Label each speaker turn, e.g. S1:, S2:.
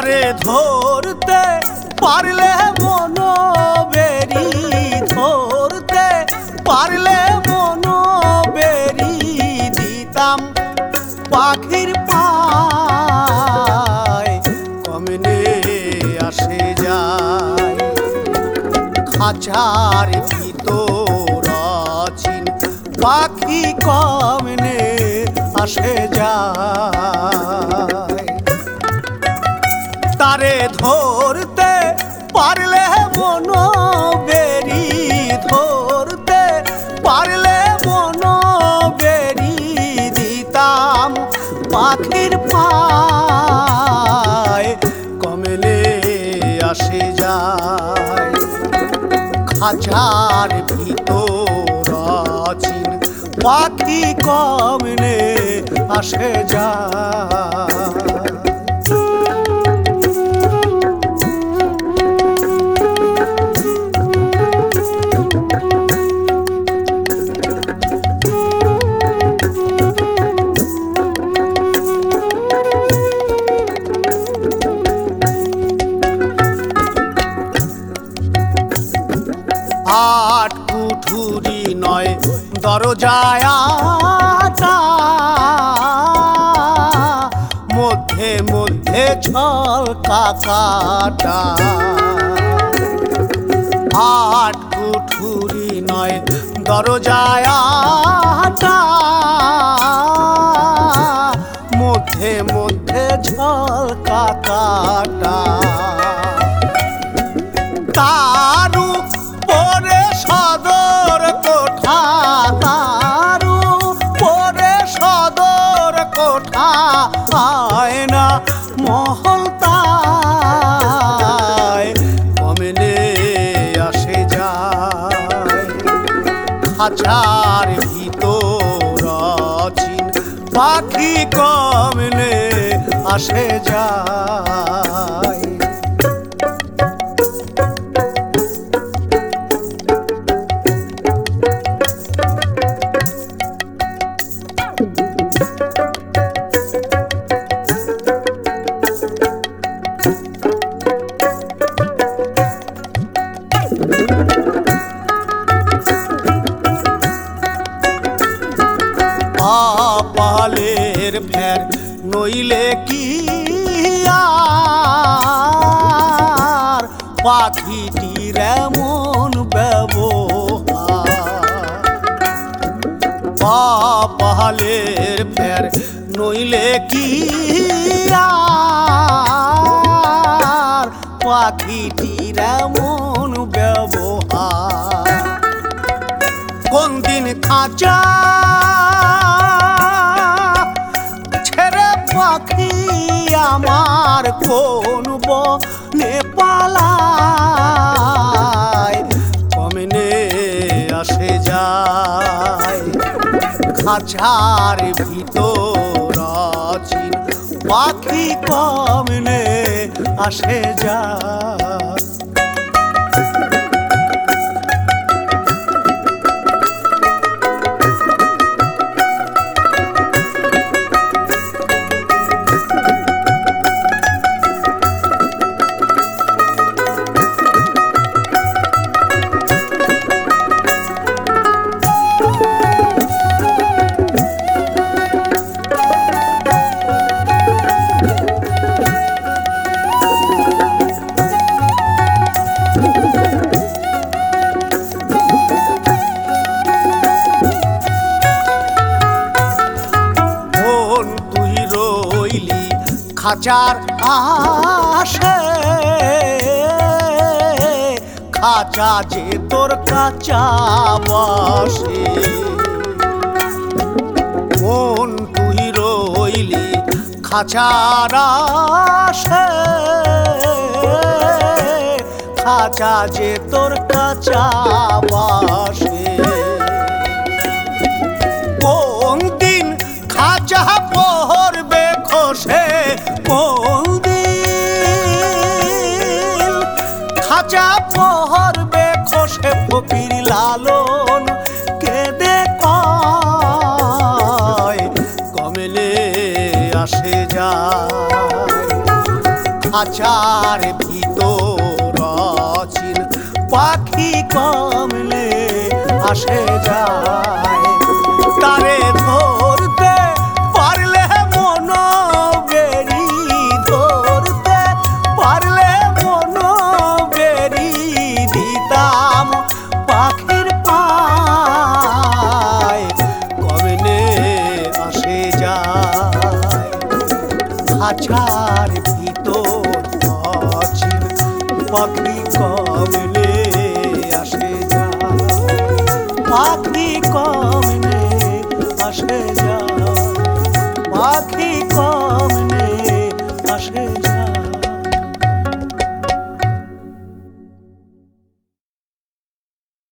S1: তারে ধরতে পারলে মন বেরি, ধরতে পারলে মন বেরি দিতাম পাখির পায়, কমনে আসে যায় খাঁচার ভিতর অচিন পাখি, কমনে আসে যায়। তারে ধরতে পারলে মন বেরি, ধরতে পারলে মন বেরি দিতাম পাখির পায়, কমলে আসে যায় খাঁচার ভিতর অচিন পাখি, কমনে আসে যায়। আট কুঠুরি নয় দরজায় আটা, মধ্যে মধ্যে ছলকা কাটা। আট কুঠুরি নয় দরজায় আটা, মধ্যে মধ্যে ছলকা কাটা। তারু পরে সদর কোঠা, তারু পরে সদর কোঠা, আয়না মহল তাই, কমনে আসে যায় খাঁচার ভিতর অচিন পাখি, কমনে আসে যায়। কপালের ফের নইলে কি আর পাখিটির এমন ব্যবহার, কপালের ফের নইলে কি আর পাখিটির এমন ব্যবহার। কোন দিন খাঁচা ছেড়ে পাখি আমার কোন বনে পালায়, কমনে আসে যায় খাঁচার ভিতর অচিন পাখি, কমনে আসে যায়। খাঁচার আসে খাঁচা যে তোর কাঁচা বসে, মন তুই রইলি খাঁচার আসে খাঁচা যে তোর কাঁচা বসে। কোন দিন খাঁচা পড়বে খসে, কোন দিন খাঁচা পড়বে খসে, ফকির লালন কেঁদে কয় কমলে আসে যায় খাঁচার ভিতর অচিন পাখি কমলে আসে যায় তারে ধরতে পারলে মন বেরি ধরতে পারলে মন বেরি দিতাম পাখির পায় কমলে আসে যায় খাঁচার ভিতর অচিন পাখি কমলে আসে যায় পাখি